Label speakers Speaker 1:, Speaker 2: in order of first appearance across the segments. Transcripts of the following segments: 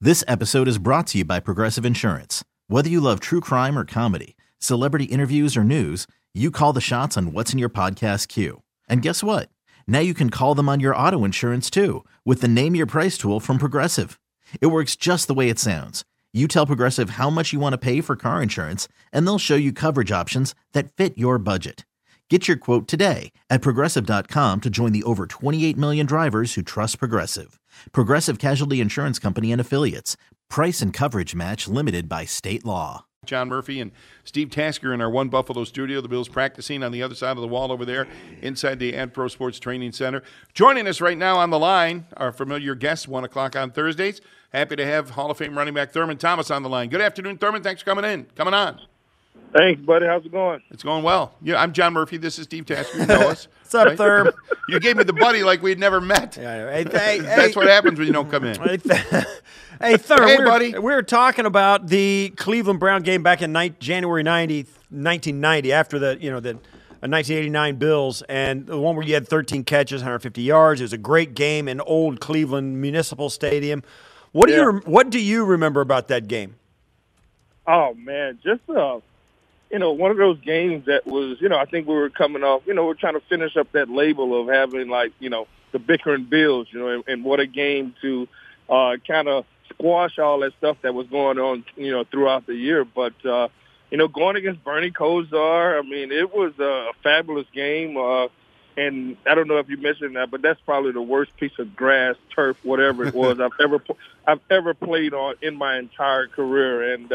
Speaker 1: This episode is brought to you by Progressive Insurance. Whether you love true crime or comedy, celebrity interviews or news, you call the shots on what's in your podcast queue. And guess what? Now you can call them on your auto insurance too with the Name Your Price tool from Progressive. It works just the way it sounds. You tell Progressive how much you want to pay for car insurance, and they'll show you coverage options that fit your budget. Get your quote today at Progressive.com to join the over 28 million drivers who trust Progressive. Progressive Casualty Insurance Company and Affiliates. Price and coverage match limited by state law.
Speaker 2: John Murphy and Steve Tasker in our One Buffalo studio. The Bills practicing on the other side of the wall over there inside the AdPro Sports Training Center. Joining us right now on the line, our familiar guest, 1 o'clock on Thursdays. Happy to have Hall of Fame running back Thurman Thomas on the line. Good afternoon, Thurman. Thanks for coming on.
Speaker 3: Thanks, buddy. How's it going?
Speaker 2: It's going well. Yeah, I'm John Murphy. This is Steve Tasker. You know us.
Speaker 4: What's up,
Speaker 2: right?
Speaker 4: Thurman?
Speaker 2: You gave me the buddy like we'd never met. That's what happens when you don't come in.
Speaker 4: Hey, Thurman.
Speaker 2: Hey, buddy.
Speaker 4: We were talking about the Cleveland Brown game back in January 1990, after the 1989 Bills, and the one where you had 13 catches, 150 yards. It was a great game in old Cleveland Municipal Stadium. What do you remember about that game?
Speaker 3: Oh man, just one of those games that was, I think we were coming off, we're trying to finish up that label of having the bickering Bills, and what a game to kind of squash all that stuff that was going on, throughout the year. But going against Bernie Kosar, I mean, it was a fabulous game. And I don't know if you mentioned that, but that's probably the worst piece of grass, turf, whatever it was I've ever played on in my entire career. And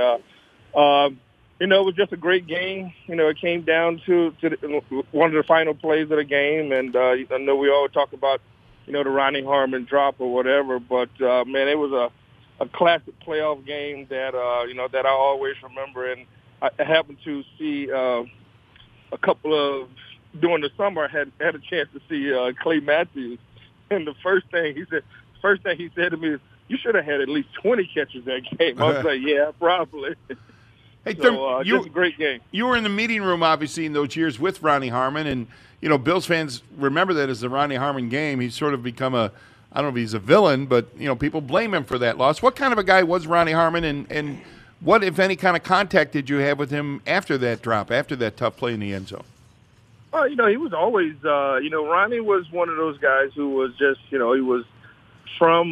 Speaker 3: it was just a great game. It came down to one of the final plays of the game, and I know we all talk about the Ronnie Harmon drop or whatever, but man, it was a classic playoff game that that I always remember. And I happened to see a couple of. During the summer, I had a chance to see Clay Matthews, and the first thing he said to me is, "You should have had at least 20 catches that game." I was like, "Yeah, probably."
Speaker 2: Hey,
Speaker 3: so, just a great game.
Speaker 2: You were in the meeting room, obviously, in those years with Ronnie Harmon, and Bills fans remember that as the Ronnie Harmon game. He's sort of become I don't know if he's a villain, but people blame him for that loss. What kind of a guy was Ronnie Harmon, and what, if any, kind of contact did you have with him after that drop, after that tough play in the end zone?
Speaker 3: Oh, he was always, Ronnie was one of those guys who was just, he was from,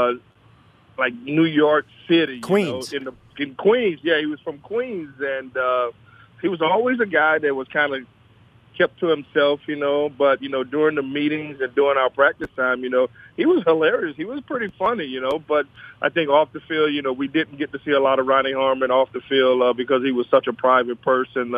Speaker 3: New York City.
Speaker 4: Queens.
Speaker 3: In Queens. Yeah, he was from Queens. And he was always a guy that was kind of kept to himself, but, during the meetings and during our practice time, he was hilarious. He was pretty funny, but I think off the field, we didn't get to see a lot of Ronnie Harmon off the field because he was such a private person.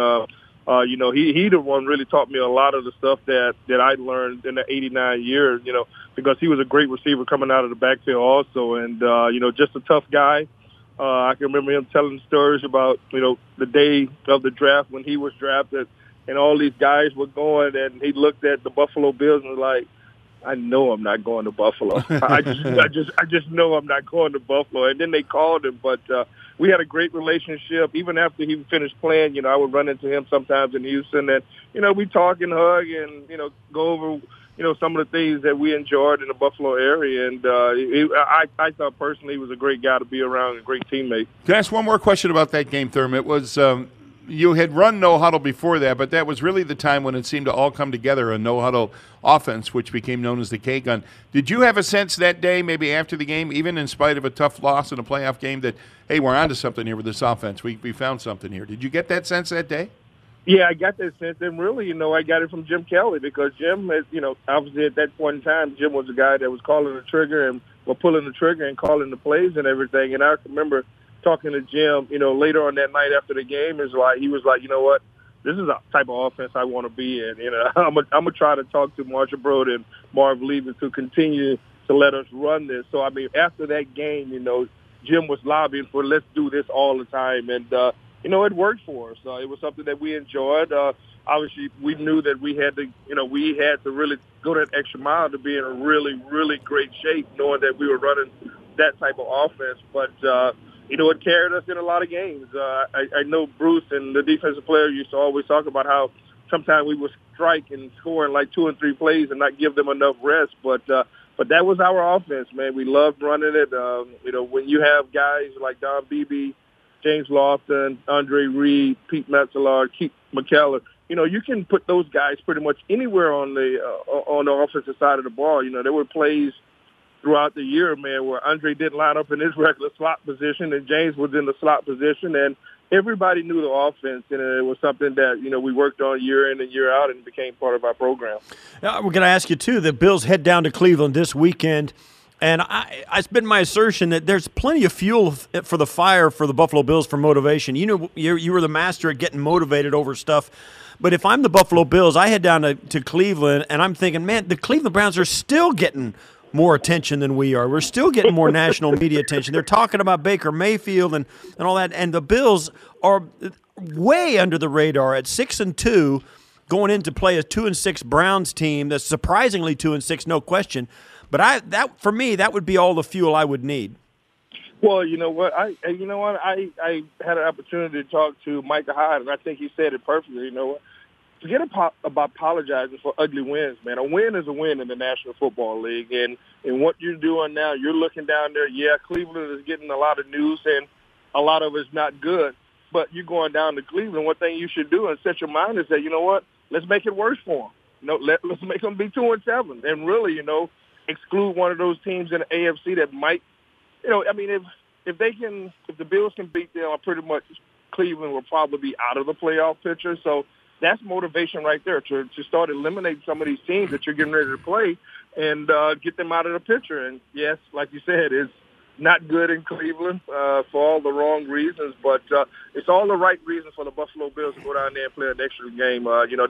Speaker 3: He the one really taught me a lot of the stuff that I learned in the 89 years, because he was a great receiver coming out of the backfield also. And, just a tough guy. I can remember him telling stories about, the day of the draft when he was drafted and all these guys were going, and he looked at the Buffalo Bills and was like, I know I'm not going to Buffalo. I just know I'm not going to Buffalo. And then they called him, but we had a great relationship. Even after he finished playing, I would run into him sometimes in Houston, and we talk and hug and go over some of the things that we enjoyed in the Buffalo area. And I thought personally he was a great guy to be around, a great teammate.
Speaker 2: Can I ask one more question about that game, Thurman? It was you had run no huddle before that, but that was really the time when it seemed to all come together, a no huddle offense, which became known as the K-Gun. Did you have a sense that day, maybe after the game, even in spite of a tough loss in a playoff game, that, hey, we're onto something here with this offense. We found something here. Did you get that sense that day?
Speaker 3: Yeah, I got that sense. And really, I got it from Jim Kelly because Jim, obviously at that point in time, Jim was the guy that was calling the trigger and pulling the trigger and calling the plays and everything. And I remember talking to Jim, later on that night after the game, he was like, you know what, this is the type of offense I want to be in. I'm gonna try to talk to Marshall Broad and Marv Levy to continue to let us run this. So, I mean, after that game, Jim was lobbying for let's do this all the time. And, it worked for us. It was something that we enjoyed. Obviously, we knew that we had to really go that extra mile to be in a really, really great shape, knowing that we were running that type of offense. But, it carried us in a lot of games. I know Bruce and the defensive player used to always talk about how sometimes we would strike and score in like 2 and 3 plays and not give them enough rest. But But that was our offense, man. We loved running it. When you have guys like Don Beebe, James Lofton, Andre Reed, Pete Metzelaar, Keith McKellar, you can put those guys pretty much anywhere on the offensive side of the ball. There were plays throughout the year, man, where Andre didn't line up in his regular slot position and James was in the slot position, and everybody knew the offense, and it was something that, we worked on year in and year out and became part of our program.
Speaker 4: Now, we're going to ask you, too, the Bills head down to Cleveland this weekend, and it's been my assertion that there's plenty of fuel for the fire for the Buffalo Bills for motivation. You were the master at getting motivated over stuff. But if I'm the Buffalo Bills, I head down to Cleveland, and I'm thinking, man, the Cleveland Browns are still getting more attention than we are. We're still getting more national media attention. They're talking about Baker Mayfield and all that, and the Bills are way under the radar at 6-2, going in to play a 2-6 Browns team that's surprisingly 2-6, no question. But for me, that would be all the fuel I would need.
Speaker 3: Well, you know what? I had an opportunity to talk to Micah Hyde, and I think he said it perfectly. You know what? Forget about apologizing for ugly wins, man. A win is a win in the National Football League, and what you're doing now, you're looking down there. Yeah, Cleveland is getting a lot of news, and a lot of it's not good. But you're going down to Cleveland. One thing you should do and set your mind is that, you know what? Let's make it worse for them. Let's make them be 2-7, and really, exclude one of those teams in the AFC that might, if the Bills can beat them, pretty much Cleveland will probably be out of the playoff picture. So that's motivation right there to start eliminating some of these teams that you're getting ready to play and get them out of the picture. And yes, like you said, it's not good in Cleveland for all the wrong reasons, but it's all the right reasons for the Buffalo Bills to go down there and play an extra game.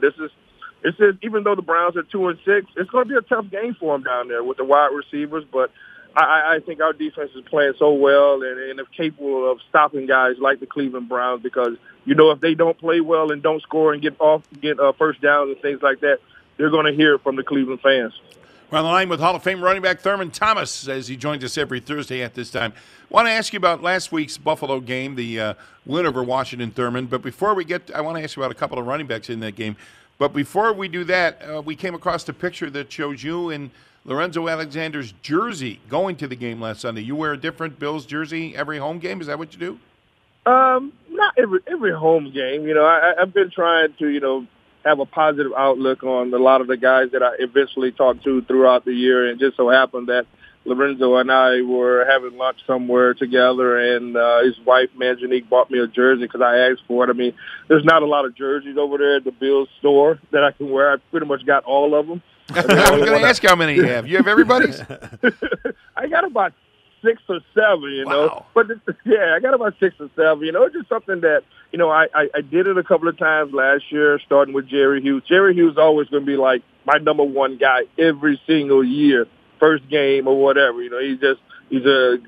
Speaker 3: This is even though the Browns are 2-6, it's going to be a tough game for them down there with the wide receivers. But I think our defense is playing so well and is capable of stopping guys like the Cleveland Browns because, if they don't play well and don't score and get first downs and things like that, they're going to hear it from the Cleveland fans.
Speaker 2: We're on the line with Hall of Fame running back Thurman Thomas as he joins us every Thursday at this time. I want to ask you about last week's Buffalo game, the win over Washington, Thurman. But before we I want to ask you about a couple of running backs in that game. But before we do that, we came across a picture that shows you in Lorenzo Alexander's jersey going to the game last Sunday. You wear a different Bills jersey every home game? Is that what you do?
Speaker 3: Not every home game. I've been trying to, have a positive outlook on a lot of the guys that I eventually talked to throughout the year. And it just so happened that Lorenzo and I were having lunch somewhere together, and his wife, Manjanique, bought me a jersey because I asked for it. I mean, there's not a lot of jerseys over there at the Bills store that I can wear. I pretty much got all of them.
Speaker 2: I was going to ask how many you have. You have everybody's?
Speaker 3: I got about 6 or 7,
Speaker 2: Wow.
Speaker 3: But I got about 6 or 7. It's just something that, I did it a couple of times last year, starting with Jerry Hughes. Jerry Hughes is always going to be like my number one guy every single year, first game or whatever. He's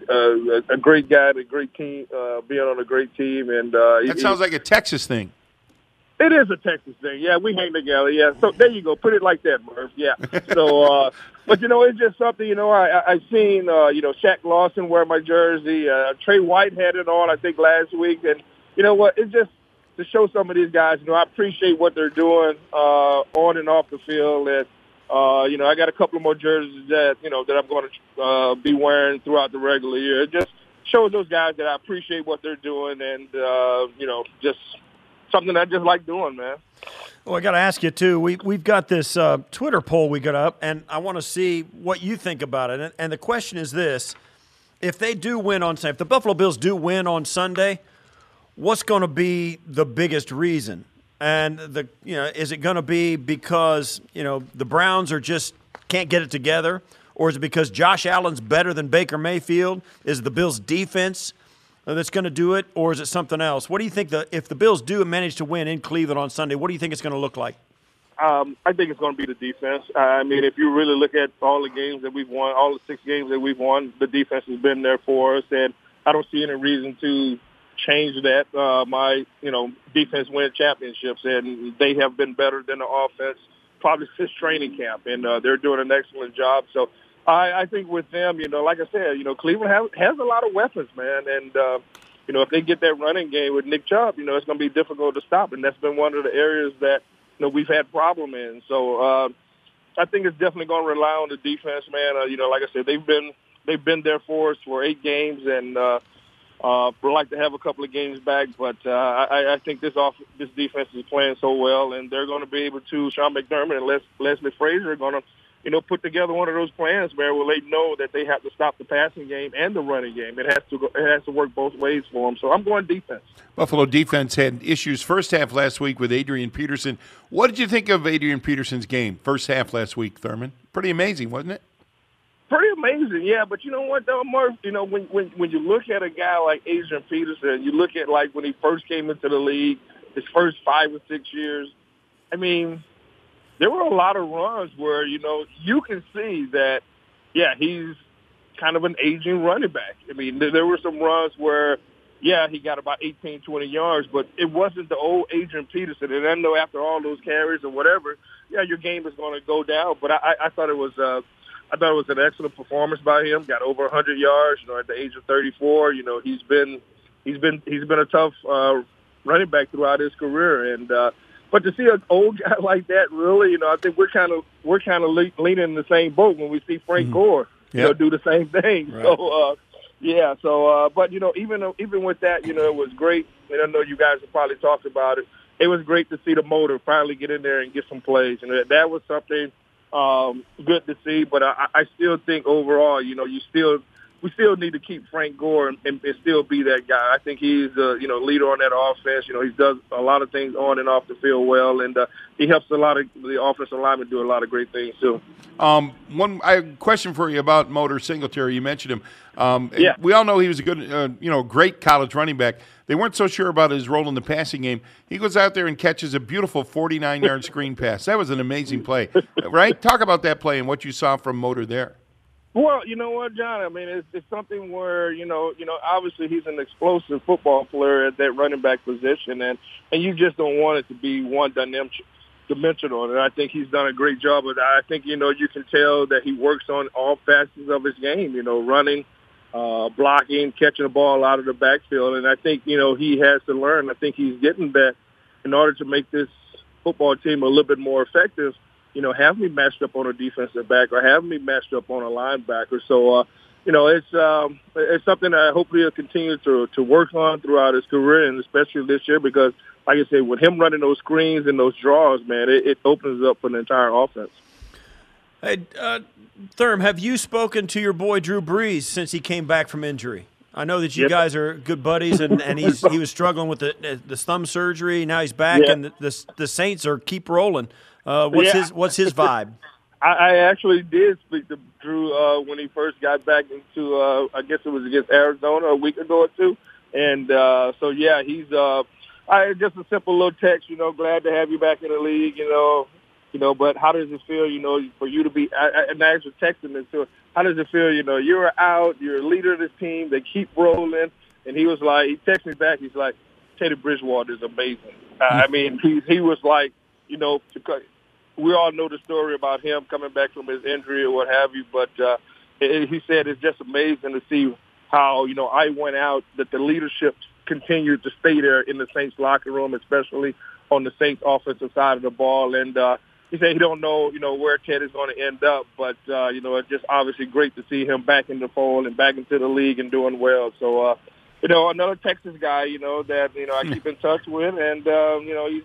Speaker 3: a great guy, a great team, being on a great team. And
Speaker 2: that sounds like a Texas thing.
Speaker 3: It is a Texas thing. Yeah, we hang together. Yeah, so there you go. Put it like that, Murph. Yeah. So, but it's just something. I seen Shaq Lawson wear my jersey. Trey White had it on, I think, last week. And you know what? It's just to show some of these guys. I appreciate what they're doing on and off the field. And I got a couple of more jerseys that that I'm going to be wearing throughout the regular year. It just shows those guys that I appreciate what they're doing, and just something I just like doing, man.
Speaker 4: Well, I got to ask you, too. We've got this Twitter poll we got up, and I want to see what you think about it. And the question is this. If they do win on Sunday, if the Buffalo Bills do win on Sunday, what's going to be the biggest reason? And is it going to be because, the Browns are just can't get it together? Or is it because Josh Allen's better than Baker Mayfield? Is it the Bills' defense that's going to do it, or is it something else? What do you think if the Bills do manage to win in Cleveland on Sunday, what do you think it's going to look like?
Speaker 3: I think it's going to be the defense. I mean, if you really look at all the games that we've won, all the 6 games that we've won, the defense has been there for us, and I don't see any reason to change that. My defense win championships, and they have been better than the offense probably since training camp, and they're doing an excellent job. So I think with them, like I said, Cleveland has a lot of weapons, man. And, if they get that running game with Nick Chubb, it's going to be difficult to stop. And that's been one of the areas that, we've had problem in. So, I think it's definitely going to rely on the defense, man. Like I said, they've been there for us for 8 games, and we'd like to have a couple of games back. But I think this defense is playing so well, and they're going to be able to. Sean McDermott and Leslie Frazier are going to, put together one of those plans, man, where they know that they have to stop the passing game and the running game. It has to work both ways for them. So I'm going defense.
Speaker 2: Buffalo defense had issues first half last week with Adrian Peterson. What did you think of Adrian Peterson's game first half last week, Thurman? Pretty amazing, wasn't it?
Speaker 3: Pretty amazing, yeah. But you know what, though, Murph? When you look at a guy like Adrian Peterson, you look at like when he first came into the league, his first 5 or 6 years. I mean, there were a lot of runs where you can see that, yeah, he's kind of an aging running back. I mean, there were some runs where, yeah, he got about 18, 20 yards, but it wasn't the old Adrian Peterson. And I know after all those carries or whatever, yeah, your game is going to go down. But I thought it was an excellent performance by him. Got over 100 yards. At the age of 34, he's been a tough running back throughout his career. And but to see an old guy like that, really, I think we're kind of leaning in the same boat when we see Frank Gore, do the same thing. Right. So. But even with that, it was great. And I know you guys have probably talked about it. It was great to see the motor finally get in there and get some plays, and that was something good to see. But I still think overall, we still need to keep Frank Gore and still be that guy. I think he's leader on that offense. He does a lot of things on and off the field well, and he helps a lot of the offensive linemen do a lot of great things too.
Speaker 2: One question for you about Motor Singletary. You mentioned him.
Speaker 3: Yeah.
Speaker 2: We all know he was a good, great college running back. They weren't so sure about his role in the passing game. He goes out there and catches a beautiful 49-yard screen pass. That was an amazing play, right? Talk about that play and what you saw from Motor there.
Speaker 3: Well, you know what, John? I mean, it's something where, obviously he's an explosive football player at that running back position, and you just don't want it to be one-dimensional. And I think he's done a great job of that. I think, you can tell that he works on all facets of his game, running, blocking, catching the ball out of the backfield. And I think, he has to learn. I think he's getting that in order to make this football team a little bit more effective. Have me matched up on a defensive back or have me matched up on a linebacker. So, it's something that hopefully he'll continue to work on throughout his career, and especially this year because, like I said, with him running those screens and those draws, man, it opens up for the entire offense.
Speaker 4: Hey, Thurm, have you spoken to your boy Drew Brees since he came back from injury? I know that you guys are good buddies, and he was struggling with the thumb surgery. Now he's back, and the Saints keep rolling. What's his vibe?
Speaker 3: I actually did speak to Drew when he first got back into I guess it was against Arizona a week ago or two, and he's just a simple little text. Glad to have you back in the league. But how does it feel? For you to be and I actually texted him to. How does it feel? You're out. You're a leader of this team. They keep rolling. And he was like, he texted me back. He's like, Teddy Bridgewater is amazing. I mean, he was like, we all know the story about him coming back from his injury or what have you. But he said it's just amazing to see how, I went out, that the leadership continued to stay there in the Saints locker room, especially on the Saints offensive side of the ball. And he said he don't know, where Ted is going to end up, but, it's just obviously great to see him back in the fold and back into the league and doing well. So, another Texas guy, that, I keep in touch with, and, he's,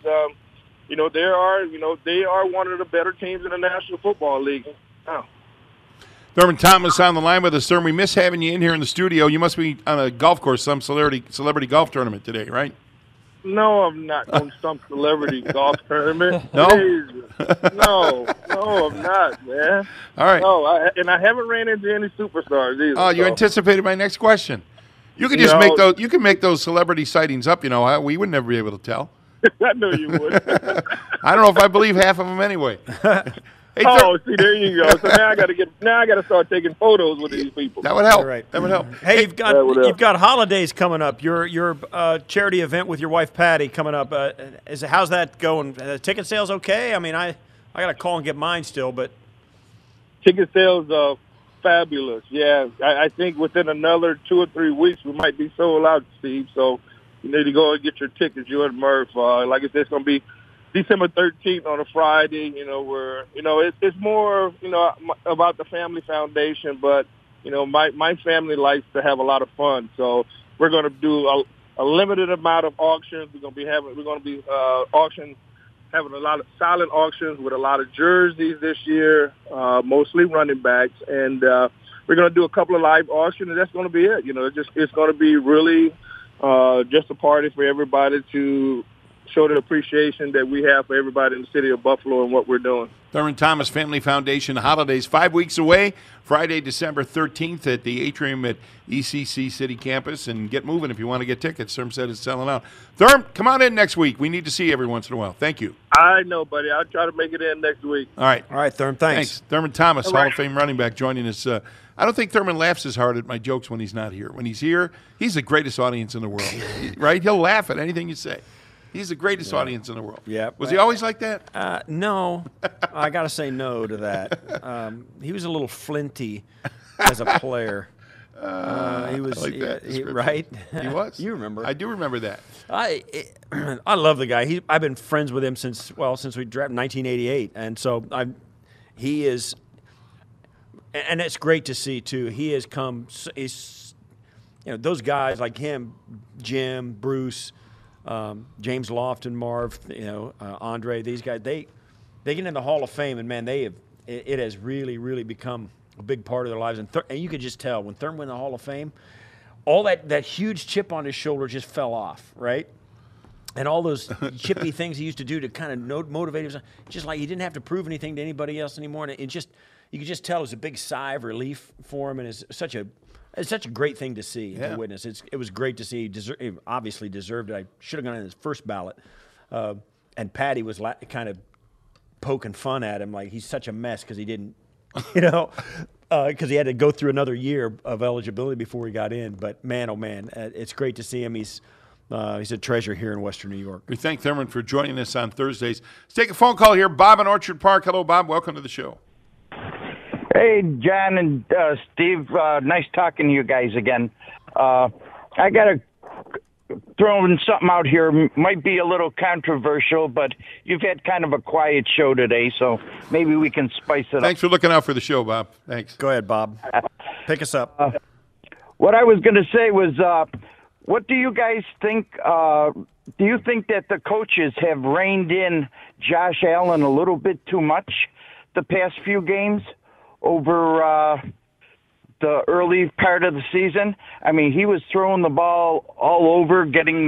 Speaker 3: they are one of the better teams in the National Football League. Oh.
Speaker 2: Thurman Thomas on the line with us. Sir, we miss having you in here in the studio. You must be on a golf course, some celebrity golf tournament today, right?
Speaker 3: No, I'm not on some celebrity golf tournament.
Speaker 2: No?
Speaker 3: No, I'm not, man.
Speaker 2: All right.
Speaker 3: No, I haven't ran into any superstars either.
Speaker 2: Oh, you anticipated my next question. You can just make those. You can make those celebrity sightings up. We would never be able to tell.
Speaker 3: I knew you would.
Speaker 2: I don't know if I believe half of them anyway. Hey,
Speaker 3: see, there you go. So now I got to start taking photos with these people.
Speaker 2: That would help.
Speaker 4: All right.
Speaker 2: That would help.
Speaker 4: Hey, you've got holidays coming up. Your charity event with your wife Patty coming up. How's that going? Ticket sales okay? I mean, I got to call and get mine still, but
Speaker 3: ticket sales are fabulous. Yeah, I think within another 2 or 3 weeks we might be sold out, Steve. So you need to go and get your tickets. You and Murph. Like I said, it's going to be December 13th on a Friday. Where it's more about the family foundation, but my family likes to have a lot of fun, so we're going to do a limited amount of auctions. We're going to be having a lot of silent auctions with a lot of jerseys this year, mostly running backs, and we're going to do a couple of live auctions, and that's going to be it. It's going to be really just a party for everybody to show the appreciation that we have for everybody in the city of Buffalo and what we're doing.
Speaker 2: Thurman Thomas Family Foundation Holidays, 5 weeks away, Friday, December 13th at the atrium at ECC City Campus. And get moving if you want to get tickets. Therm said it's selling out. Therm, come on in next week. We need to see you every once in a while. Thank you.
Speaker 3: I know, buddy. I'll try to make it in next week.
Speaker 2: All right.
Speaker 4: All right, Therm, thanks.
Speaker 2: Thurman Thomas, Hall of Fame running back, joining us. I don't think Thurman laughs as hard at my jokes when he's not here. When he's here, he's the greatest audience in the world, right? He'll laugh at anything you say. He's the greatest audience in the world.
Speaker 4: Yeah.
Speaker 2: Was he always like that?
Speaker 4: No. I got to say no to that. He was a little flinty as a player. He was,
Speaker 2: I like that
Speaker 4: right?
Speaker 2: He was.
Speaker 4: You remember?
Speaker 2: I do remember that.
Speaker 4: I love the guy. I've been friends with him since we drafted 1988, and so he is, and it's great to see too. He has come. Those guys like him, Jim, Bruce. James Lofton, Marv, Andre, these guys, they get in the Hall of Fame, and man, it has really, really become a big part of their lives. And you could just tell when Thurman went in the Hall of Fame, all that huge chip on his shoulder just fell off, right? And all those chippy things he used to do to kind of motivate himself, just like he didn't have to prove anything to anybody else anymore. And you could just tell it was a big sigh of relief for him, and it's such a great thing to see, to witness. It was great to see. He obviously deserved it. I should have gone in his first ballot. And Patty was kind of poking fun at him, like he's such a mess because he didn't, because he had to go through another year of eligibility before he got in. But man, oh man, it's great to see him. He's a treasure here in Western New York.
Speaker 2: We thank Thurman for joining us on Thursdays. Let's take a phone call here. Bob in Orchard Park. Hello, Bob. Welcome to the show.
Speaker 5: Hey, John and Steve, nice talking to you guys again. I got to throw in something out here. Might be a little controversial, but you've had kind of a quiet show today, so maybe we can spice it up.
Speaker 2: Thanks for looking out for the show, Bob. Thanks.
Speaker 4: Go ahead, Bob. Pick us up.
Speaker 5: What I was going to say was, what do you guys think? Do you think that the coaches have reined in Josh Allen a little bit too much the past few games over the early part of the season? I mean, he was throwing the ball all over, getting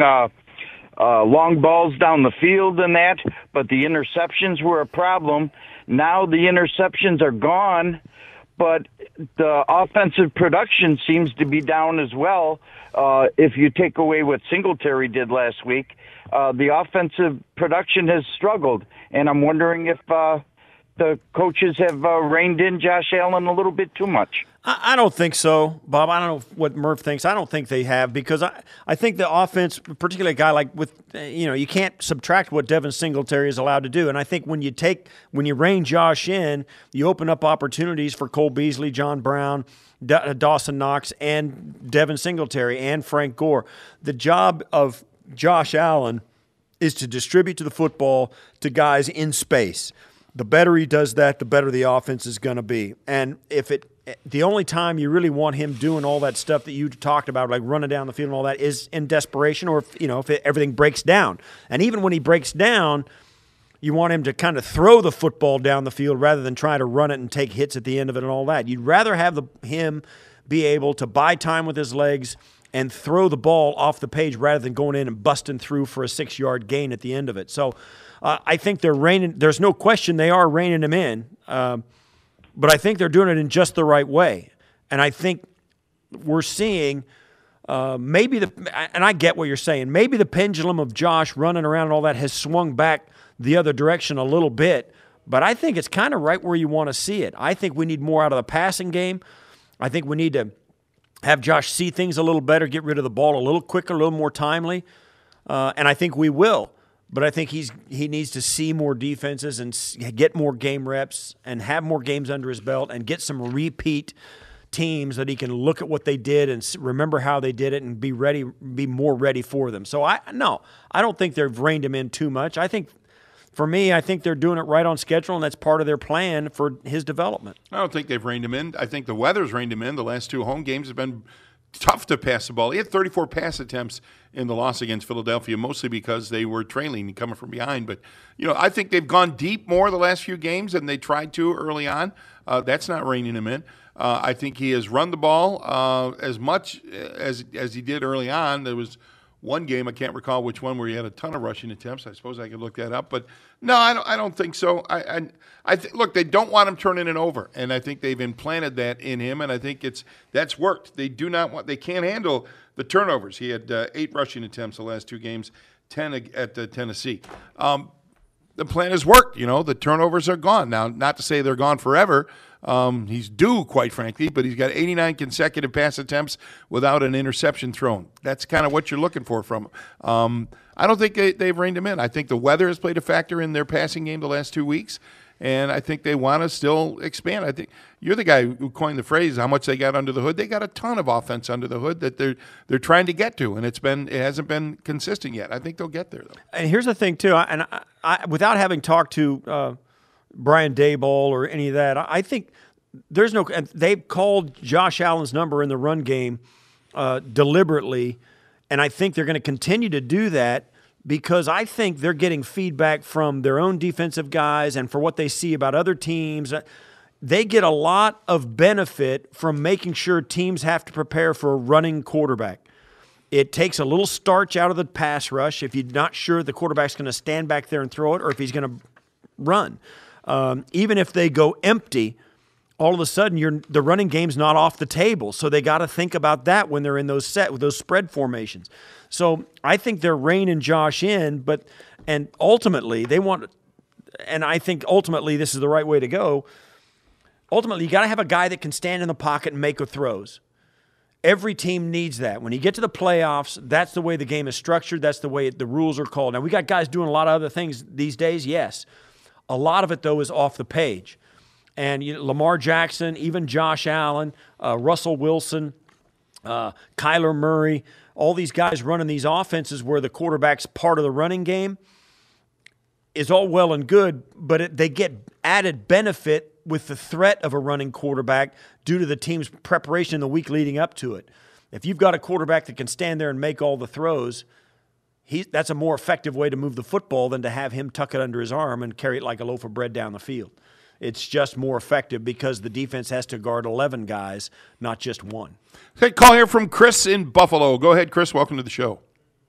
Speaker 5: long balls down the field and that, but the interceptions were a problem. Now the interceptions are gone, but the offensive production seems to be down as well. If you take away what Singletary did last week, the offensive production has struggled, and I'm wondering if the coaches have reined in Josh Allen a little bit too much.
Speaker 4: I don't think so, Bob. I don't know what Murph thinks. I don't think they have, because I think the offense, particularly a guy like you can't subtract what Devin Singletary is allowed to do. And I think when you rein Josh in, you open up opportunities for Cole Beasley, John Brown, Dawson Knox, and Devin Singletary, and Frank Gore. The job of Josh Allen is to distribute to the football to guys in space. The better he does that, the better the offense is going to be. And the only time you really want him doing all that stuff that you talked about, like running down the field and all that, is in desperation, or if everything breaks down. And even when he breaks down, you want him to kind of throw the football down the field rather than try to run it and take hits at the end of it and all that. You'd rather have him be able to buy time with his legs and throw the ball off the page rather than going in and busting through for a 6-yard gain at the end of it. So I think they're reining. There's no question they are reining him in, but I think they're doing it in just the right way. And I think we're seeing and I get what you're saying, maybe the pendulum of Josh running around and all that has swung back the other direction a little bit, but I think it's kind of right where you want to see it. I think we need more out of the passing game. I think we need to have Josh see things a little better, get rid of the ball a little quicker, a little more timely, and I think we will. But I think he needs to see more defenses and get more game reps and have more games under his belt and get some repeat teams that he can look at what they did and remember how they did it and be more ready for them. So I don't think they've reined him in too much. I think for me, I think they're doing it right on schedule, and that's part of their plan for his development.
Speaker 2: I don't think they've reined him in. I think the weather's reined him in. The last 2 home games have been tough to pass the ball. He had 34 pass attempts in the loss against Philadelphia, mostly because they were trailing and coming from behind. But, I think they've gone deep more the last few games than they tried to early on. That's not reining him in. I think he has run the ball as much as he did early on. There was one game, I can't recall which one, where he had a ton of rushing attempts. I suppose I could look that up. But, no, I don't think so. Look, they don't want him turning it over, and I think they've implanted that in him, and I think that's worked. They can't handle the turnovers. He had 8 rushing attempts the last 2 games, 10 at Tennessee. The plan has worked. The turnovers are gone. Now, not to say they're gone forever. He's due, quite frankly, but he's got 89 consecutive pass attempts without an interception thrown. That's kind of what you're looking for from him. I don't think they've reined him in. I think the weather has played a factor in their passing game the last 2 weeks, and I think they want to still expand. I think you're the guy who coined the phrase, how much they got under the hood. They got a ton of offense under the hood that they're trying to get to, and it hasn't been consistent yet. I think they'll get there, though.
Speaker 4: And here's the thing, too, and I without having talked to Brian Daboll or any of that, I think there's no – they've called Josh Allen's number in the run game deliberately, and I think they're going to continue to do that because I think they're getting feedback from their own defensive guys and for what they see about other teams. They get a lot of benefit from making sure teams have to prepare for a running quarterback. It takes a little starch out of the pass rush if you're not sure the quarterback's going to stand back there and throw it or if he's going to run. Even if they go empty, all of a sudden the running game's not off the table. So they got to think about that when they're in those spread formations. So I think they're reining Josh in, and ultimately they want, and I think ultimately this is the right way to go. Ultimately, you got to have a guy that can stand in the pocket and make the throws. Every team needs that. When you get to the playoffs, that's the way the game is structured. That's the way the rules are called. Now, we got guys doing a lot of other things these days, yes. A lot of it, though, is off the page. And Lamar Jackson, even Josh Allen, Russell Wilson, Kyler Murray, all these guys running these offenses where the quarterback's part of the running game is all well and good, but they get added benefit with the threat of a running quarterback due to the team's preparation in the week leading up to it. If you've got a quarterback that can stand there and make all the throws, that's a more effective way to move the football than to have him tuck it under his arm and carry it like a loaf of bread down the field. It's just more effective because the defense has to guard 11 guys, not just one.
Speaker 2: Okay, call here from Chris in Buffalo. Go ahead, Chris. Welcome to the show.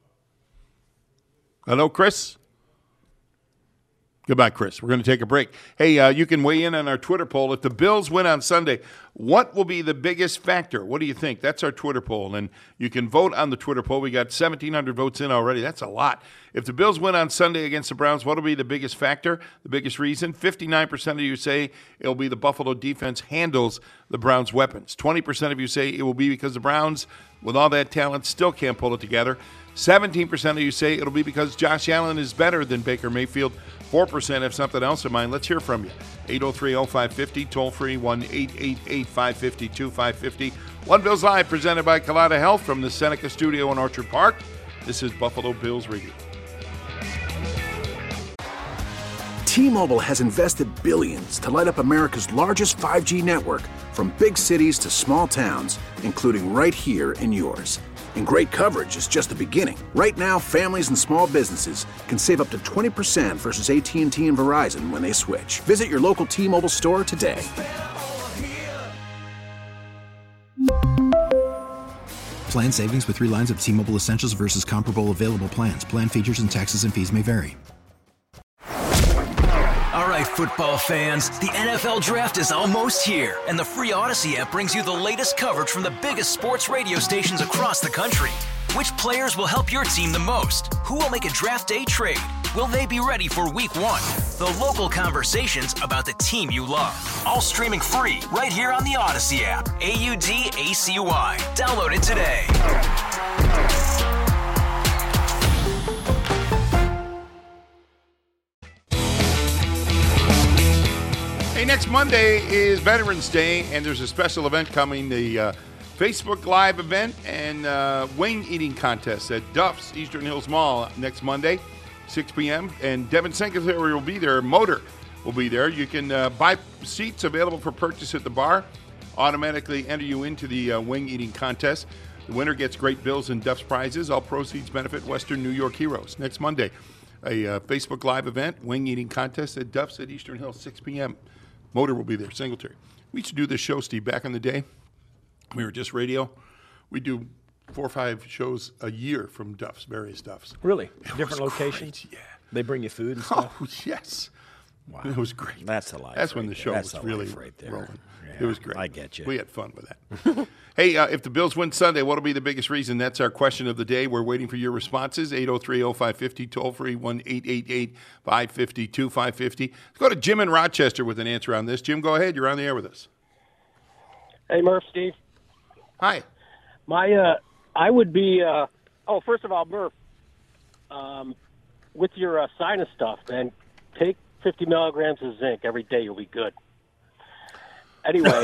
Speaker 2: Hello, Chris. Goodbye, Chris. We're going to take a break. Hey, you can weigh in on our Twitter poll. If the Bills win on Sunday, what will be the biggest factor? What do you think? That's our Twitter poll, and you can vote on the Twitter poll. We got 1,700 votes in already. That's a lot. If the Bills win on Sunday against the Browns, what will be the biggest factor, the biggest reason? 59% of you say it'll be the Buffalo defense handles the Browns' weapons. 20% of you say it will be because the Browns, with all that talent, still can't pull it together. 17% of you say it'll be because Josh Allen is better than Baker Mayfield. 4% have something else in mind. Let's hear from you. 803-0550, toll-free, 1-888-550-2550. One Bills Live, presented by Kaleida Health from the Seneca Studio in Orchard Park. This is Buffalo Bills Radio.
Speaker 6: T-Mobile has invested billions to light up America's largest 5G network, from big cities to small towns, including right here in yours. And great coverage is just the beginning. Right now, families and small businesses can save up to 20% versus AT&T and Verizon when they switch. Visit your local T-Mobile store today.
Speaker 7: Plan savings with 3 lines of T-Mobile Essentials versus comparable available plans. Plan features and taxes and fees may vary.
Speaker 8: All right, football fans, the NFL Draft is almost here, and the free Odyssey app brings you the latest coverage from the biggest sports radio stations across the country. Which players will help your team the most? Who will make a draft day trade? Will they be ready for Week 1? The local conversations about the team you love. All streaming free right here on the Odyssey app. AUDACY. Download it today.
Speaker 2: Hey, next Monday is Veterans Day, and there's a special event coming, the Facebook Live event and wing eating contest at Duff's Eastern Hills Mall next Monday. 6 p.m. And Devin Singletary will be there. Motor will be there. You can buy seats available for purchase at the bar. Automatically enter you into the wing eating contest. The winner gets great Bills and Duff's prizes. All proceeds benefit Western New York Heroes. Next Monday, a Facebook Live event, wing eating contest at Duff's at Eastern Hill, 6 p.m. Motor will be there, Singletary. We used to do this show, Steve, back in the day. We were just radio. We do 4 or 5 shows a year from Duff's, various Duff's.
Speaker 4: Really?
Speaker 2: It
Speaker 4: Different
Speaker 2: was
Speaker 4: locations?
Speaker 2: great, yeah.
Speaker 4: They bring you food and stuff?
Speaker 2: Oh, yes.
Speaker 4: Wow.
Speaker 2: It was great.
Speaker 4: That's the life.
Speaker 2: That's when
Speaker 4: right
Speaker 2: the
Speaker 4: there.
Speaker 2: show
Speaker 4: That's
Speaker 2: was
Speaker 4: the
Speaker 2: really
Speaker 4: life right there.
Speaker 2: rolling.
Speaker 4: Yeah,
Speaker 2: It was great.
Speaker 4: I get you.
Speaker 2: We had fun with that. Hey, if the Bills win Sunday, what will be the biggest reason? That's our question of the day. We're waiting for your responses. 803-0550, toll-free, 1-888-550-2550. Let's go to Jim in Rochester with an answer on this. Jim, go ahead. You're on the air with us.
Speaker 9: Hey, Murph, Steve.
Speaker 2: Hi.
Speaker 9: I would be, first of all, Murph, with your sinus stuff, man, take 50 milligrams of zinc every day. You'll be good. Anyway.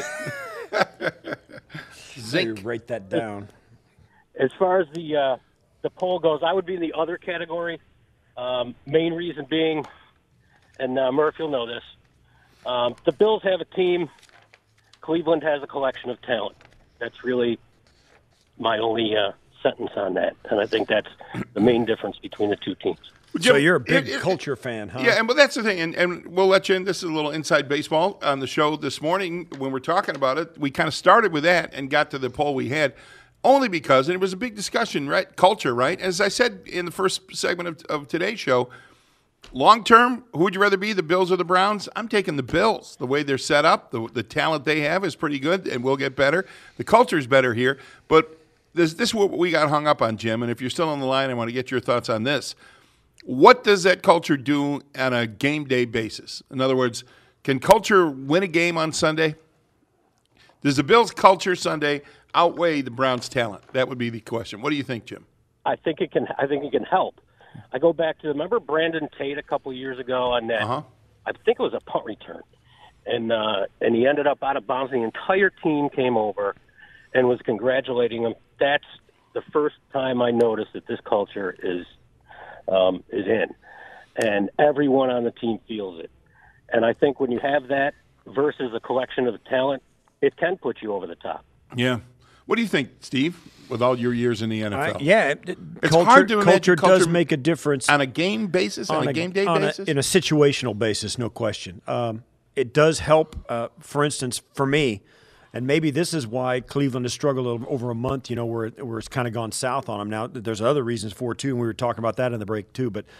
Speaker 4: Zinc. Write that down.
Speaker 9: As far as the poll goes, I would be in the other category. Main reason being, and Murph, you'll know this, the Bills have a team. Cleveland has a collection of talent. That's really my only sentence on that, and I think that's the main difference between the two teams.
Speaker 4: So you're a big culture fan, huh?
Speaker 2: Yeah, but that's the thing, and we'll let you in. This is a little inside baseball on the show this morning. When we're talking about it, we kind of started with that and got to the poll we had, only because, and it was a big discussion, right? Culture, right? As I said in the first segment of today's show, long term, who would you rather be, the Bills or the Browns? I'm taking the Bills. The way they're set up, the talent they have is pretty good, and will get better. The culture is better here, but this is what we got hung up on, Jim, and if you're still on the line, I want to get your thoughts on this. What does that culture do on a game day basis? In other words, can culture win a game on Sunday? Does the Bills' culture Sunday outweigh the Browns' talent? That would be the question. What do you think, Jim?
Speaker 9: I think it can help. I go back to, remember Brandon Tate a couple of years ago on that?
Speaker 2: Uh-huh.
Speaker 9: I think it was a punt return. And he ended up out of bounds. The entire team came over and was congratulating him. That's the first time I noticed that this culture is in, and everyone on the team feels it. And I think when you have that versus a collection of talent, it can put you over the top.
Speaker 2: Yeah. What do you think, Steve, with all your years in the NFL?
Speaker 4: It's hard to imagine culture does make a difference.
Speaker 2: On a game basis, on a game day basis?
Speaker 4: In a situational basis, no question. It does help, for instance, for me, and maybe this is why Cleveland has struggled over a month, where it's kind of gone south on them. Now, there's other reasons for it, too, and we were talking about that in the break, too. But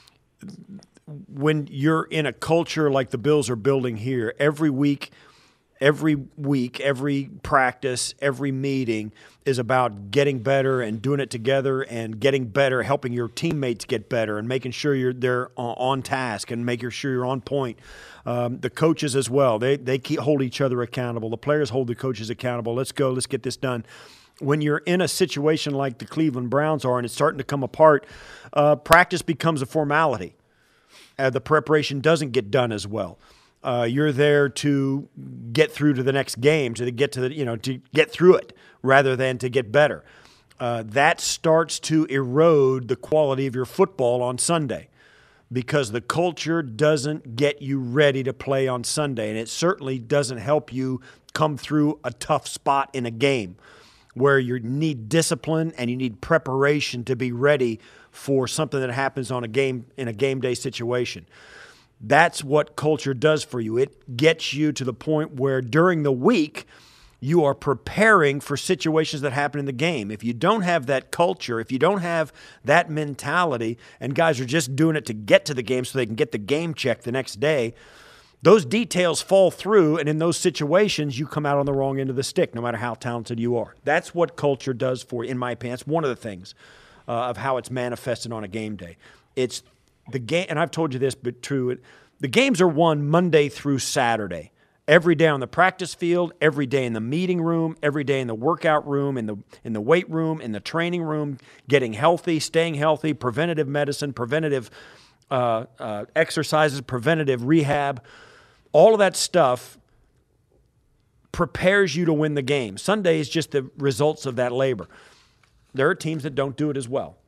Speaker 4: when you're in a culture like the Bills are building here, every week, every practice, every meeting is about getting better and doing it together and getting better, helping your teammates get better and making sure they're on task and making sure you're on point. The coaches as well, they hold each other accountable. The players hold the coaches accountable. Let's go. Let's get this done. When you're in a situation like the Cleveland Browns are and it's starting to come apart, practice becomes a formality. The preparation doesn't get done as well. You're there to get through to the next game, to get through it rather than to get better. That starts to erode the quality of your football on Sunday because the culture doesn't get you ready to play on Sunday, and it certainly doesn't help you come through a tough spot in a game where you need discipline and you need preparation to be ready for something that happens in a game day situation. That's what culture does for you. It gets you to the point where during the week you are preparing for situations that happen in the game. If you don't have that culture, if you don't have that mentality, and guys are just doing it to get to the game so they can get the game check the next day, those details fall through, and in those situations you come out on the wrong end of the stick no matter how talented you are. That's what culture does for you, in my opinion. It's one of the things of how it's manifested on a game day. It's the game, and I've told you this, but true. The games are won Monday through Saturday. Every day on the practice field, every day in the meeting room, every day in the workout room, in the weight room, in the training room, getting healthy, staying healthy, preventative medicine, preventative exercises, preventative rehab. All of that stuff prepares you to win the game. Sunday is just the results of that labor. There are teams that don't do it as well.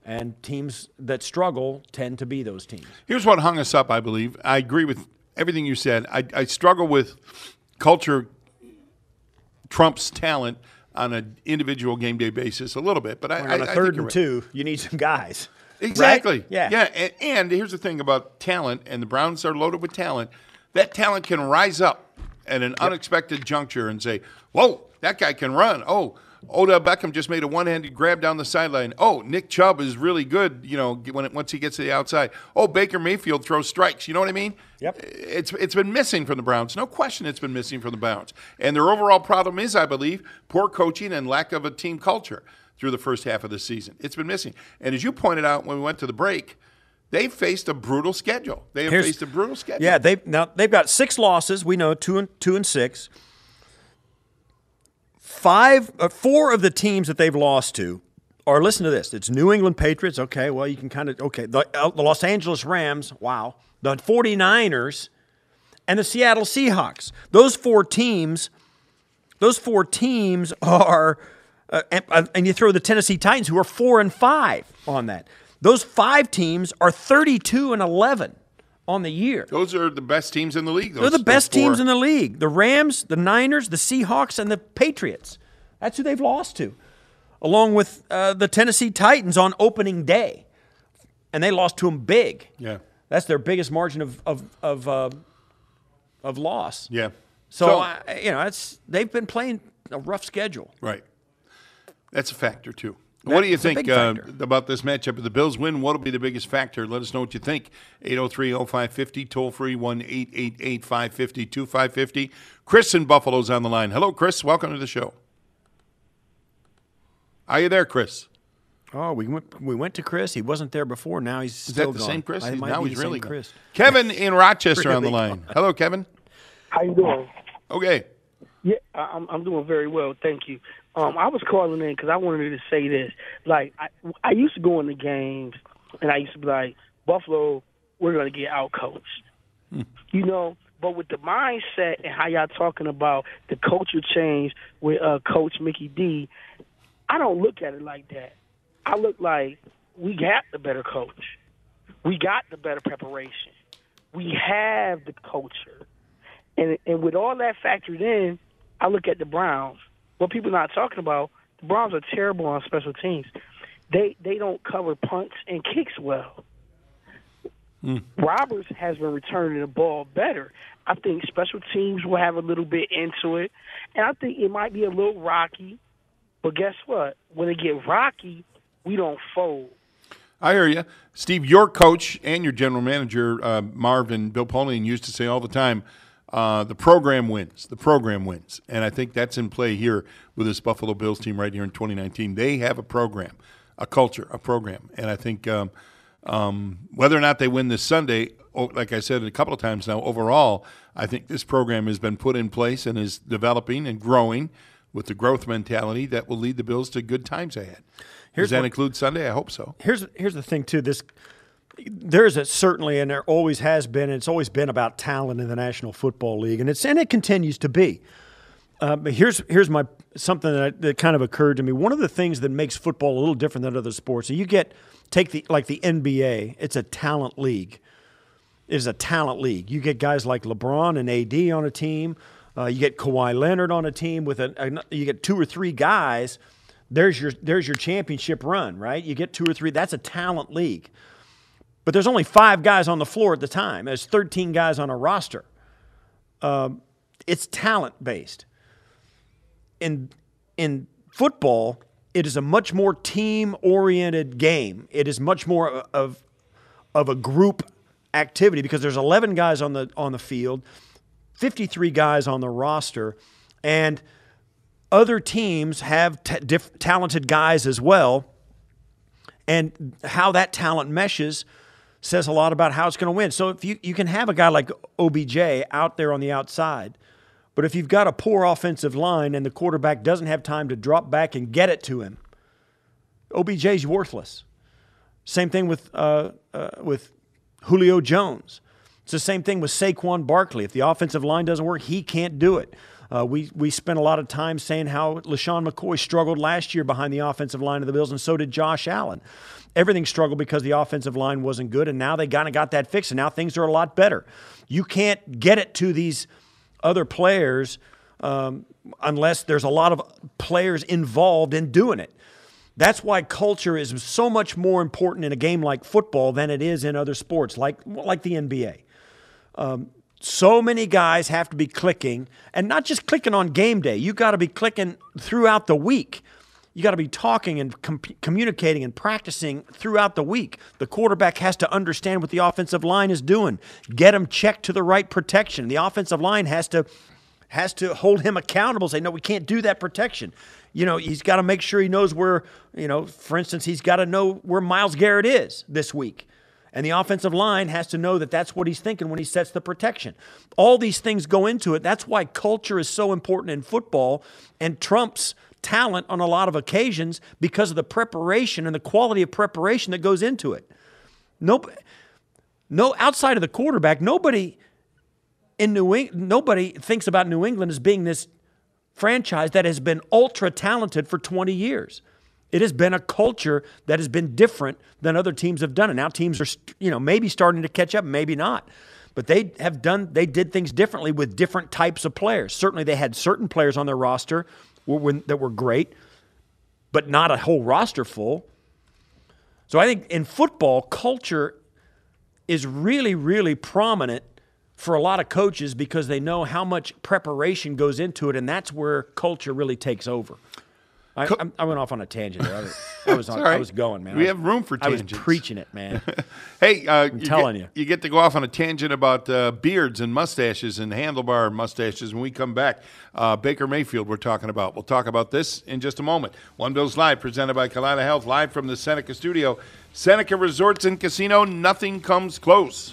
Speaker 4: And teams that struggle tend to be those teams.
Speaker 2: Here's what hung us up, I believe. I agree with everything you said. I struggle with culture trumps talent on an individual game day basis a little bit. But
Speaker 4: on a third and two, you need some guys.
Speaker 2: Exactly.
Speaker 4: Right? Yeah.
Speaker 2: Yeah. And here's the thing about talent, and the Browns are loaded with talent. That talent can rise up at an unexpected juncture and say, whoa, that guy can run. Oh, Odell Beckham just made a one-handed grab down the sideline. Oh, Nick Chubb is really good, once he gets to the outside. Oh, Baker Mayfield throws strikes. You know what I mean?
Speaker 4: Yep.
Speaker 2: It's been missing from the Browns. No question it's been missing from the Browns. And their overall problem is, I believe, poor coaching and lack of a team culture through the first half of the season. It's been missing. And as you pointed out when we went to the break, they've faced a brutal schedule.
Speaker 4: Yeah, they've got 6 losses. We know 2 and 6. 4 of the teams that they've lost to are, listen to this, it's New England Patriots. Okay, well, you can the Los Angeles Rams, wow. The 49ers and the Seattle Seahawks. Those four teams are, and you throw the Tennessee Titans, who are 4-5 on that. Those 5 teams are 32-11 on the year.
Speaker 2: Those are the best teams in the league.
Speaker 4: They're the best teams in the league. The Rams, the Niners, the Seahawks, and the Patriots. That's who they've lost to, along with the Tennessee Titans on opening day. And they lost to them big.
Speaker 2: Yeah.
Speaker 4: That's their biggest margin of loss.
Speaker 2: Yeah.
Speaker 4: So they've been playing a rough schedule.
Speaker 2: Right. That's a factor, too. What do you think about this matchup? If the Bills win, what will be the biggest factor? Let us know what you think. 803-0550, toll-free, 1-888-550-2550. Chris in Buffalo's on the line. Hello, Chris. Welcome to the show. Are you there, Chris?
Speaker 4: Oh, we went to Chris. He wasn't there before. Now he's still gone.
Speaker 2: Is that the same Chris?
Speaker 4: Now
Speaker 2: he's really
Speaker 4: gone. Chris.
Speaker 2: Kevin in Rochester on the line. Hello, Kevin.
Speaker 10: How you doing?
Speaker 2: Okay.
Speaker 10: Yeah, I'm doing very well. Thank you. I was calling in because I wanted to say this. Like, I used to go in the games, and I used to be like, Buffalo, we're going to get out-coached. But with the mindset and how y'all talking about the culture change with Coach Mickey D, I don't look at it like that. I look like we got the better coach. We got the better preparation. We have the culture. And with all that factored in, I look at the Browns. What people not talking about, the Browns are terrible on special teams. They don't cover punts and kicks well. Roberts has been returning the ball better. I think special teams will have a little bit into it, and I think it might be a little rocky. But guess what? When it get rocky, we don't fold.
Speaker 2: I hear you. Steve, your coach and your general manager, Marvin Bill Polian, used to say all the time, the program wins. The program wins. And I think that's in play here with this Buffalo Bills team right here in 2019. They have a program, a culture, a program. And I think whether or not they win this Sunday, like I said a couple of times now, overall, I think this program has been put in place and is developing and growing with the growth mentality that will lead the Bills to good times ahead. Does that include Sunday? I hope so.
Speaker 4: Here's the thing, too. There's certainly, and there always has been, and it's always been about talent in the National Football League, and it continues to be. But here's something that kind of occurred to me. One of the things that makes football a little different than other sports, and take the NBA, it's a talent league. It is a talent league. You get guys like LeBron and AD on a team. You get Kawhi Leonard on a team you get 2 or 3 guys. There's your championship run, right? You get 2 or 3. That's a talent league. But there's only 5 guys on the floor at the time. There's 13 guys on a roster. It's talent-based. In football, it is a much more team-oriented game. It is much more of a group activity because there's 11 guys on the field, 53 guys on the roster, and other teams have talented guys as well. And how that talent meshes says a lot about how it's going to win. So if you can have a guy like OBJ out there on the outside, but if you've got a poor offensive line and the quarterback doesn't have time to drop back and get it to him, OBJ's worthless. Same thing with Julio Jones. It's the same thing with Saquon Barkley. If the offensive line doesn't work, he can't do it. We spent a lot of time saying how LaShawn McCoy struggled last year behind the offensive line of the Bills, and so did Josh Allen. everything struggled because the offensive line wasn't good, and now they kind of got that fixed, and now things are a lot better. You can't get it to these other players unless there's a lot of players involved in doing it. That's why culture is so much more important in a game like football than it is in other sports, like the NBA. So many guys have to be clicking, and not just clicking on game day. You got to be clicking throughout the week. You got to be talking and communicating and practicing throughout the week. The quarterback has to understand what the offensive line is doing. Get him checked to the right protection. The offensive line has to hold him accountable. Say, no, we can't do that protection. He's got to make sure he knows where, for instance, he's got to know where Myles Garrett is this week. And the offensive line has to know that that's what he's thinking when he sets the protection. All these things go into it. That's why culture is so important in football and trumps talent on a lot of occasions because of the preparation and the quality of preparation that goes into it. No, outside of the quarterback, nobody thinks about New England as being this franchise that has been ultra talented for 20 years. It has been a culture that has been different than other teams have done. And now teams are, maybe starting to catch up, maybe not. But they did things differently with different types of players. Certainly they had certain players on their roster that were great, but not a whole roster full. So I think in football, culture is really, really prominent for a lot of coaches because they know how much preparation goes into it, and that's where culture really takes over. I went off on a tangent there. I was going, man.
Speaker 2: We have room for tangents.
Speaker 4: I was preaching it, man.
Speaker 2: Hey,
Speaker 4: I'm telling you.
Speaker 2: You get to go off on a tangent about beards and mustaches and handlebar mustaches. When we come back, Baker Mayfield we're talking about. We'll talk about this in just a moment. One Bills Live, presented by Kaleida Health, live from the Seneca studio. Seneca Resorts and Casino, nothing comes close.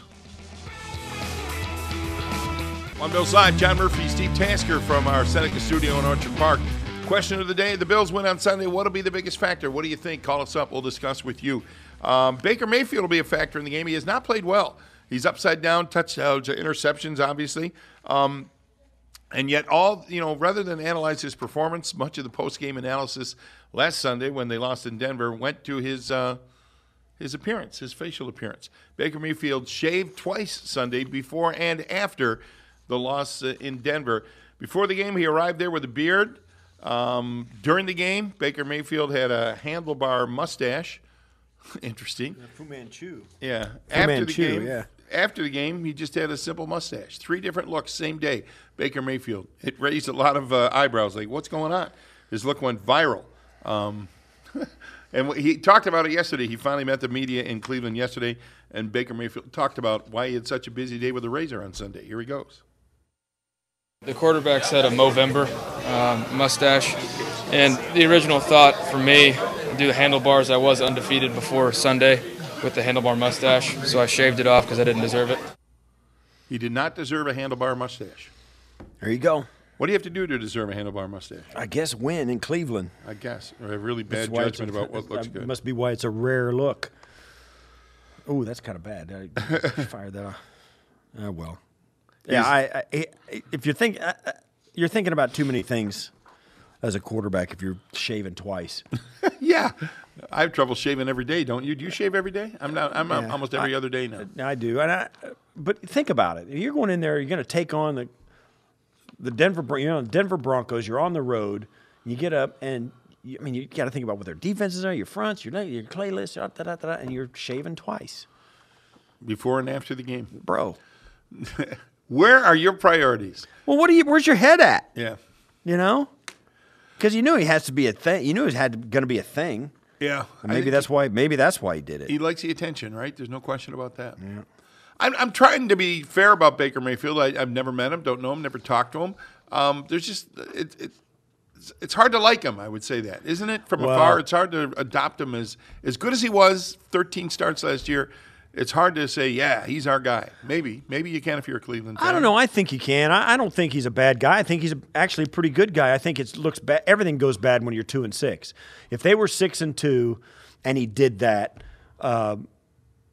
Speaker 2: One Bills Live, John Murphy, Steve Tasker from our Seneca studio in Orchard Park. Question of the day, the Bills win on Sunday. What will be the biggest factor? What do you think? Call us up. We'll discuss with you. Baker Mayfield will be a factor in the game. He has not played well. He's upside down, touchdowns, interceptions, obviously. And yet rather than analyze his performance, much of the post-game analysis last Sunday when they lost in Denver went to his appearance, his facial appearance. Baker Mayfield shaved twice Sunday before and after the loss in Denver. Before the game, he arrived there with a beard. During the game, Baker Mayfield had a handlebar mustache. Interesting.
Speaker 4: Fu Manchu.
Speaker 2: Yeah. After the game, he just had a simple mustache. 3 different looks, same day. Baker Mayfield. It raised a lot of eyebrows. Like, what's going on? His look went viral. And he talked about it yesterday. He finally met the media in Cleveland yesterday, and Baker Mayfield talked about why he had such a busy day with a razor on Sunday. Here he goes.
Speaker 11: The quarterback's had a Movember mustache, and the original thought for me, do the handlebars, I was undefeated before Sunday with the handlebar mustache, so I shaved it off because I didn't deserve it.
Speaker 2: He did not deserve a handlebar mustache.
Speaker 4: There you go.
Speaker 2: What do you have to do to deserve a handlebar mustache?
Speaker 4: I guess win in Cleveland.
Speaker 2: I guess. Or a really bad judgment about what looks good.
Speaker 4: Must be why it's a rare look. Oh, that's kind of bad. I fired that off. Oh, well. Yeah, if you're thinking about too many things as a quarterback if you're shaving twice.
Speaker 2: Yeah, I have trouble shaving every day. Don't you? Do you shave every day? I'm almost every other day now.
Speaker 4: I do, but think about it. You're going in there. You're going to take on the Denver Broncos. You're on the road. You get up and you got to think about what their defenses are, your fronts, your playlists, and you're shaving twice
Speaker 2: before and after the game,
Speaker 4: bro.
Speaker 2: Where are your priorities?
Speaker 4: Well, where's your head at?
Speaker 2: Yeah.
Speaker 4: Because you knew he has to be a thing. You knew it had going to be a thing.
Speaker 2: Yeah.
Speaker 4: And maybe that's why he did it.
Speaker 2: He likes the attention, right? There's no question about that. Yeah. I'm trying to be fair about Baker Mayfield. I've never met him, don't know him, never talked to him. There's just it's hard to like him, I would say that. Isn't it? From afar, it's hard to adopt him as good as he was, 13 starts last year. It's hard to say, yeah, he's our guy. Maybe you can if you're a Cleveland fan.
Speaker 4: I don't know. I think you can. I don't think he's a bad guy. I think he's actually a pretty good guy. I think it looks bad. Everything goes bad when you're 2-6. If they were 6-2, and he did that,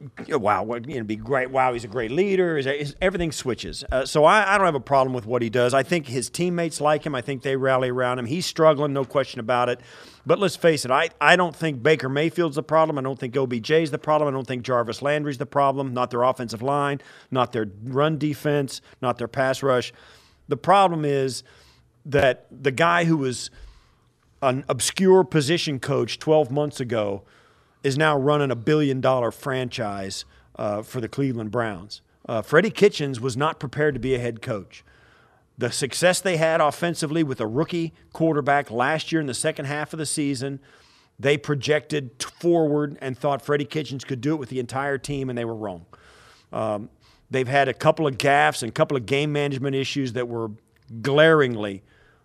Speaker 4: be great. Wow, he's a great leader. Everything switches. So I don't have a problem with what he does. I think his teammates like him. I think they rally around him. He's struggling, no question about it. But let's face it, I don't think Baker Mayfield's the problem. I don't think OBJ's the problem. I don't think Jarvis Landry's the problem. Not their offensive line, not their run defense, not their pass rush. The problem is that the guy who was an obscure position coach 12 months ago is now running a $1 billion franchise for the Cleveland Browns. Freddie Kitchens was not prepared to be a head coach. The success they had offensively with a rookie quarterback last year in the second half of the season, they projected forward and thought Freddie Kitchens could do it with the entire team, and they were wrong. They've had a couple of gaffes and a couple of game management issues that were glaringly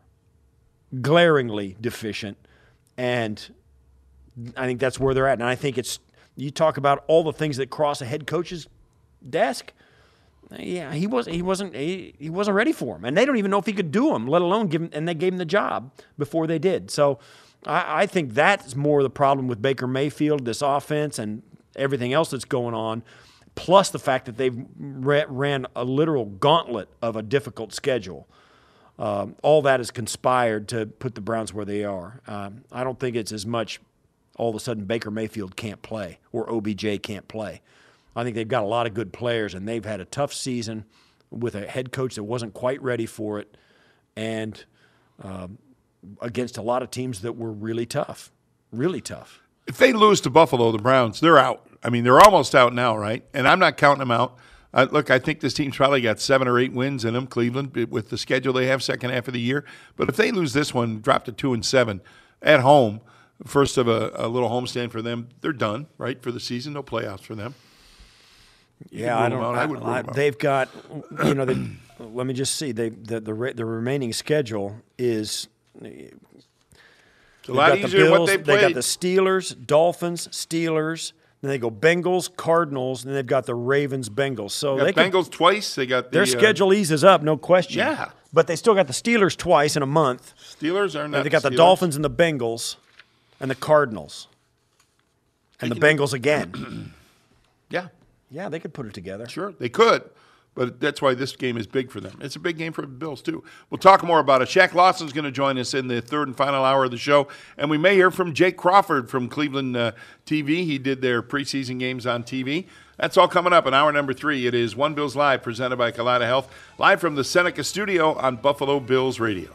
Speaker 4: deficient, and I think that's where they're at. And I think you talk about all the things that cross a head coach's desk. Yeah, he wasn't ready for him, and they don't even know if he could do them, let alone give him. And they gave him the job before they did. So I think that's more the problem with Baker Mayfield, this offense, and everything else that's going on. Plus the fact that they've ran a literal gauntlet of a difficult schedule. All that has conspired to put the Browns where they are. I don't think it's as much all of a sudden Baker Mayfield can't play or OBJ can't play. I think they've got a lot of good players, and they've had a tough season with a head coach that wasn't quite ready for it, and against a lot of teams that were really tough, really tough.
Speaker 2: If they lose to Buffalo, the Browns, they're out. I mean, they're almost out now, right? And I'm not counting them out. Look, I think this team's probably got 7 or 8 wins in them, Cleveland, with the schedule they have second half of the year. But if they lose this one, drop to 2-7 at home, first of a little homestand for them, they're done, right, for the season. No playoffs for them.
Speaker 4: Yeah, they've got, let me just see. The remaining schedule is
Speaker 2: it's a lot easier than what they played.
Speaker 4: They got the Steelers, Dolphins, Steelers. Then they go Bengals, Cardinals, and they've got the Ravens, Bengals. So
Speaker 2: they got Bengals twice. They got
Speaker 4: their schedule eases up, no question.
Speaker 2: Yeah,
Speaker 4: but they still got the Steelers twice in a month.
Speaker 2: Steelers are not.
Speaker 4: And they got the Dolphins and the Bengals, and the Cardinals, and the Bengals again. Yeah, they could put it together.
Speaker 2: Sure, they could. But that's why this game is big for them. It's a big game for the Bills, too. We'll talk more about it. Shaq Lawson's going to join us in the third and final hour of the show. And we may hear from Jake Crawford from Cleveland TV. He did their preseason games on TV. That's all coming up in hour number 3. It is One Bills Live, presented by Kaleida Health, live from the Seneca studio on Buffalo Bills Radio.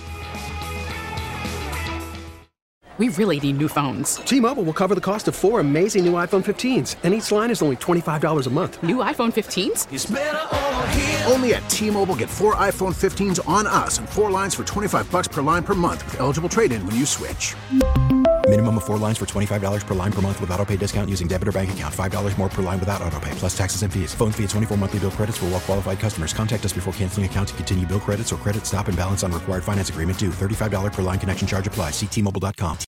Speaker 12: We really need new phones.
Speaker 13: T-Mobile will cover the cost of 4 amazing new iPhone 15s, and each line is only $25 a month.
Speaker 12: New iPhone 15s?
Speaker 6: It's better over here. Only at T-Mobile, get 4 iPhone 15s on us and 4 lines for $25 per line per month with eligible trade-in when you switch.
Speaker 7: Minimum of 4 lines for $25 per line per month with autopay discount using debit or bank account. $5 more per line without autopay, plus taxes and fees. Phone fee at 24 monthly bill credits for well-qualified customers. Contact us before canceling account to continue bill credits or credit stop and balance on required finance agreement due. $35 per line connection charge applies. See T-Mobile.com.